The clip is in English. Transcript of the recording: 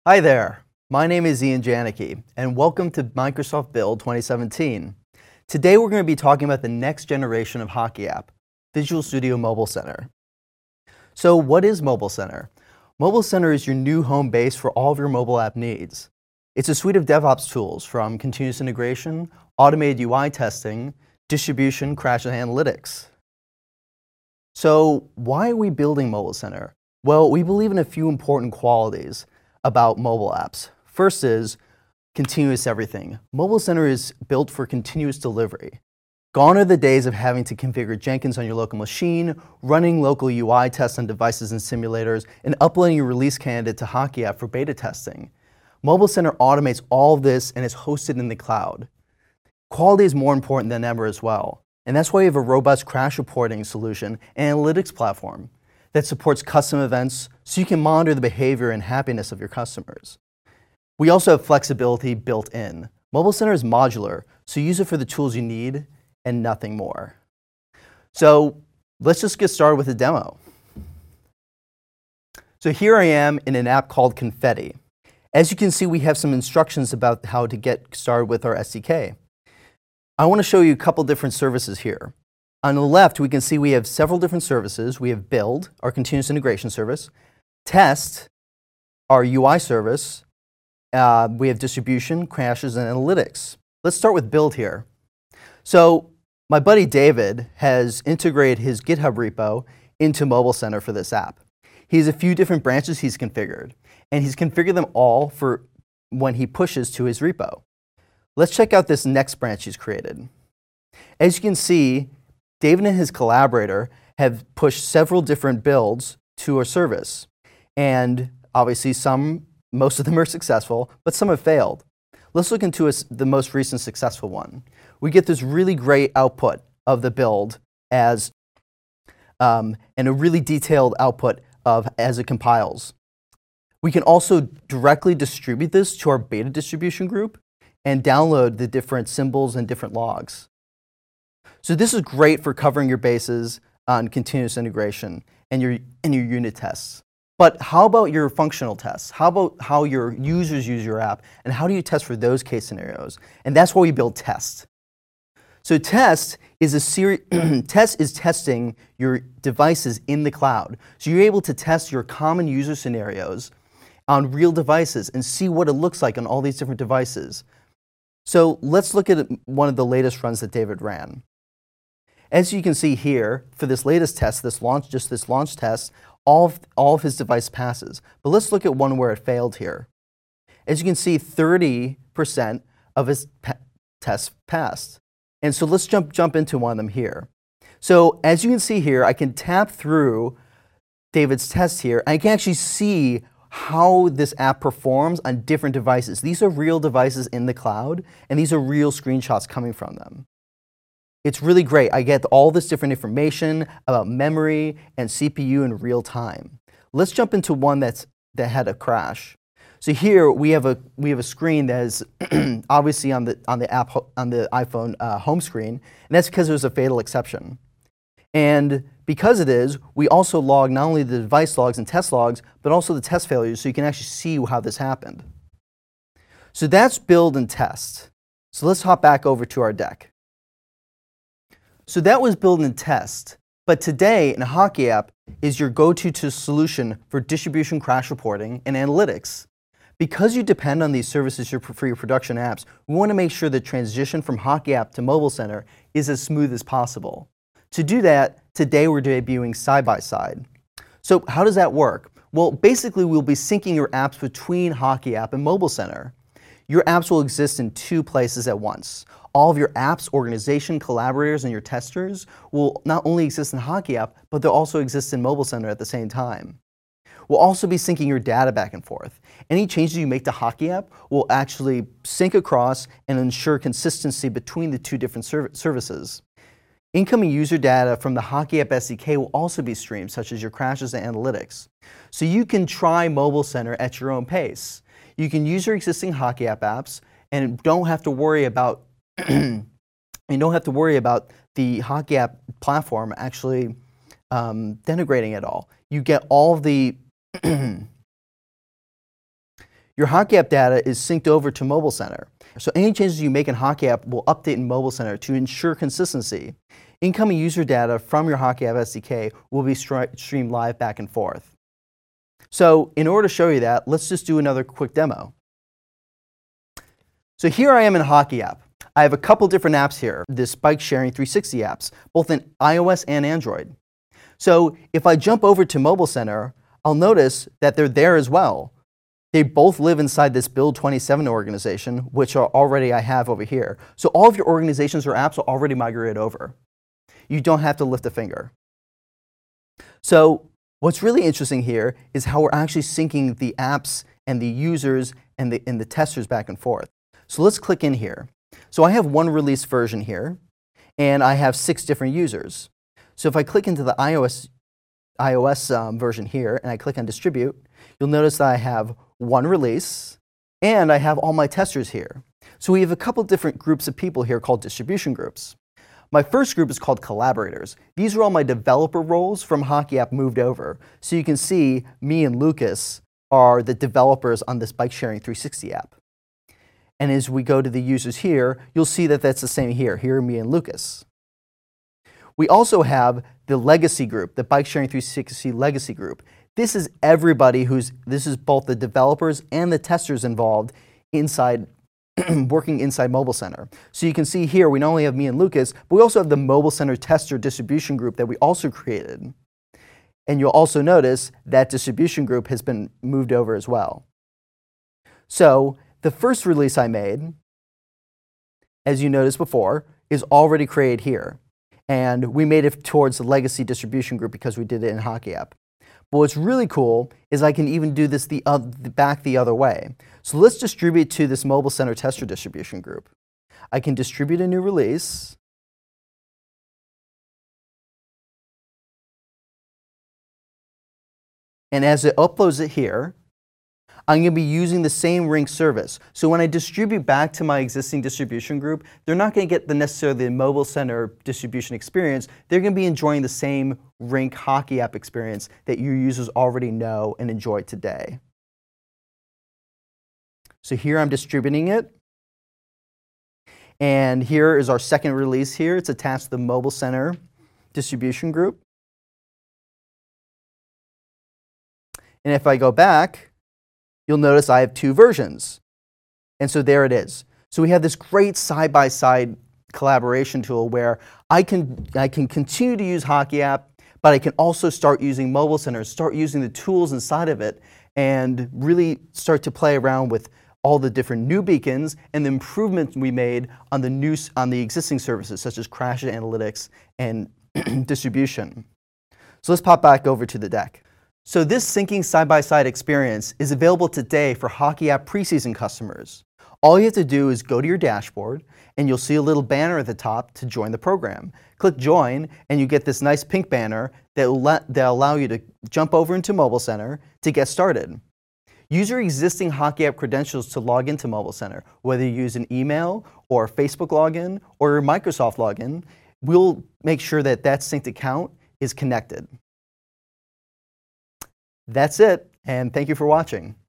Hi there, my name is Ian Janicki, and welcome to Microsoft Build 2017. Today we're going to be talking about the next generation of Hockey app, Visual Studio Mobile Center. So what is Mobile Center? Mobile Center is your new home base for all of your mobile app needs. It's a suite of DevOps tools from continuous integration, automated UI testing, distribution, crash, and analytics. So why are we building Mobile Center? Well, we believe in a few important qualities about mobile apps. First is continuous everything. Mobile Center is built for continuous delivery. Gone are the days of having to configure Jenkins on your local machine, running local UI tests on devices and simulators, and uploading your release candidate to Hockey app for beta testing. Mobile Center automates all of this and is hosted in the cloud. Quality is more important than ever as well. And that's why we have a robust crash reporting solution and analytics platform that supports custom events so you can monitor the behavior and happiness of your customers. We also have flexibility built in. Mobile Center is modular, so use it for the tools you need and nothing more. So let's just get started with a demo. So here I am in an app called Confetti. As you can see, we have some instructions about how to get started with our SDK. I want to show you a couple different services here. On the left, we can see we have several different services. We have Build, our continuous integration service, Test, our UI service, we have distribution, crashes, and analytics. Let's start with Build here. So my buddy David has integrated his GitHub repo into Mobile Center for this app. He has a few different branches he's configured, and he's configured them all for when he pushes to his repo. Let's check out this next branch he's created. As you can see, David and his collaborator have pushed several different builds to our service. And obviously most of them are successful, but some have failed. Let's look into the most recent successful one. We get this really great output of the build and a really detailed output as it compiles. We can also directly distribute this to our beta distribution group and download the different symbols and different logs. So this is great for covering your bases on continuous integration and your unit tests. But how about your functional tests? How about how your users use your app, and how do you test for those case scenarios? And that's why we build Test. So Test is testing your devices in the cloud. So you're able to test your common user scenarios on real devices and see what it looks like on all these different devices. So let's look at one of the latest runs that David ran. As you can see here, for this latest test, this launch test, all of his device passes. But let's look at one where it failed here. As you can see, 30% of his tests passed. And so let's jump into one of them here. So as you can see here, I can tap through David's test here. I can actually see how this app performs on different devices. These are real devices in the cloud, and these are real screenshots coming from them. It's really great. I get all this different information about memory and CPU in real time. Let's jump into one that had a crash. So here we have a screen that is obviously on the iPhone home screen, and that's because there's a fatal exception. And because it is, we also log not only the device logs and test logs, but also the test failures, so you can actually see how this happened. So that's Build and Test. So let's hop back over to our deck. So that was Build and Test. But today, in Hockey app is your go-to solution for distribution, crash reporting, and analytics. Because you depend on these services for your production apps, we want to make sure the transition from Hockey app to Mobile Center is as smooth as possible. To do that, today we're debuting side-by-side. So how does that work? Well, basically we'll be syncing your apps between Hockey app and Mobile Center. Your apps will exist in two places at once. All of your apps, organization, collaborators, and your testers will not only exist in Hockey app, but they'll also exist in Mobile Center at the same time. We'll also be syncing your data back and forth. Any changes you make to Hockey app will actually sync across and ensure consistency between the two different services. Incoming user data from the Hockey app SDK will also be streamed, such as your crashes and analytics. So you can try Mobile Center at your own pace. You can use your existing Hockey app apps and don't have to worry about the Hockey app platform actually denigrating it all. You get all of the Your Hockey App data is synced over to Mobile Center. So any changes you make in Hockey App will update in Mobile Center to ensure consistency. Incoming user data from your Hockey App SDK will be streamed live back and forth. So in order to show you that, let's just do another quick demo. So here I am in Hockey App. I have a couple different apps here, this Bike Sharing 360 apps, both in iOS and Android. So if I jump over to Mobile Center, I'll notice that they're there as well. They both live inside this Build 27 organization, which I have over here. So all of your organizations or apps are already migrated over. You don't have to lift a finger. So what's really interesting here is how we're actually syncing the apps and the users and the testers back and forth. So let's click in here. So I have one release version here, and I have 6 different users. So if I click into the iOS version here, and I click on Distribute, you'll notice that I have one release, and I have all my testers here. So we have a couple different groups of people here called distribution groups. My first group is called collaborators. These are all my developer roles from Hockey App moved over. So you can see me and Lucas are the developers on this Bike Sharing 360 app. And as we go to the users here, you'll see that that's the same here. Here are me and Lucas. We also have the legacy group, the Bike Sharing 360 legacy group. This is everybody this is both the developers and the testers involved inside, working inside Mobile Center. So you can see here, we not only have me and Lucas, but we also have the Mobile Center tester distribution group that we also created. And you'll also notice that distribution group has been moved over as well. So the first release I made, as you noticed before, is already created here. And we made it towards the legacy distribution group because we did it in Hockey App. But what's really cool is I can even do this back the other way. So let's distribute to this Mobile Center tester distribution group. I can distribute a new release. And as it uploads it here, I'm going to be using the same Rink service. So when I distribute back to my existing distribution group, they're not going to get necessarily the Mobile Center distribution experience. They're going to be enjoying the same Rink Hockey App experience that your users already know and enjoy today. So here I'm distributing it. And here is our second release here. It's attached to the Mobile Center distribution group. And if I go back, you'll notice I have 2 versions. And so there it is. So we have this great side-by-side collaboration tool where I can continue to use Hockey App, but I can also start using Mobile Center, start using the tools inside of it, and really start to play around with all the different new beacons and the improvements we made on the existing services, such as Crash Analytics and distribution. So let's pop back over to the deck. So this syncing side-by-side experience is available today for Hockey App preseason customers. All you have to do is go to your dashboard, and you'll see a little banner at the top to join the program. Click Join, and you get this nice pink banner that will allow you to jump over into Mobile Center to get started. Use your existing Hockey App credentials to log into Mobile Center, whether you use an email or a Facebook login or a Microsoft login. We'll make sure that that synced account is connected. That's it, and thank you for watching.